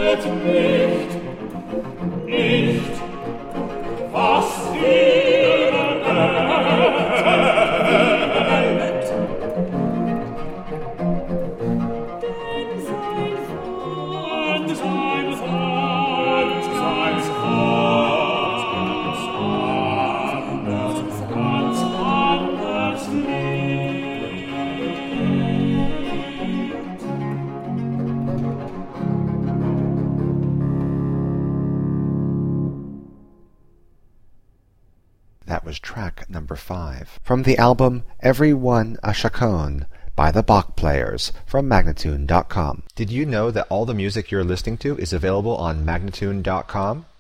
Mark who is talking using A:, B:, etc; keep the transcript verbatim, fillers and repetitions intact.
A: That was track number five from the album Every One a Chaconne by the Bach Players from Magnatune dot com. Did you know that all the music you're listening to is available on Magnatune dot com?